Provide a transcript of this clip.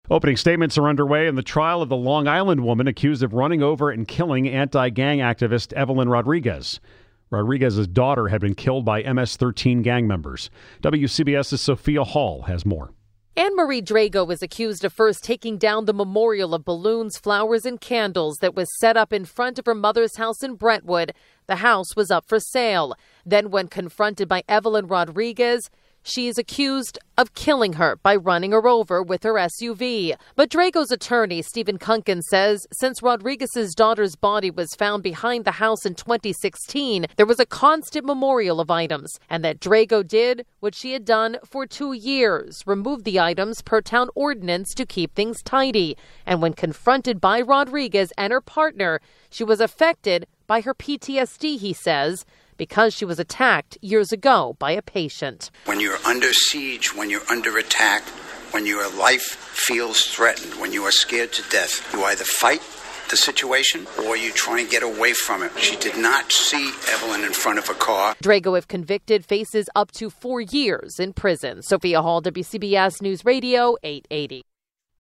Opening statements are underway in the trial of the Long Island woman accused of running over and killing anti-gang activist Evelyn Rodriguez. Rodriguez's daughter had been killed by MS-13 gang members. WCBS's Sophia Hall has more. Anne-Marie Drago was accused of first taking down the memorial of balloons, flowers, and candles that was set up in front of her mother's house in Brentwood. The house was up for sale. Then, when confronted by Evelyn Rodriguez, she is accused of killing her by running her over with her SUV. But Drago's attorney, Stephen Kunkin, says since Rodriguez's daughter's body was found behind the house in 2016, there was a constant memorial of items, and that Drago did what she had done for 2 years, remove the items per town ordinance to keep things tidy. And when confronted by Rodriguez and her partner, she was affected by her PTSD, he says, because she was attacked years ago by a patient. When you're under siege, when you're under attack, when your life feels threatened, when you are scared to death, you either fight the situation or you try and get away from it. She did not see Evelyn in front of a car. Drago, if convicted, faces up to 4 years in prison. Sophia Hall, WCBS News Radio, 880.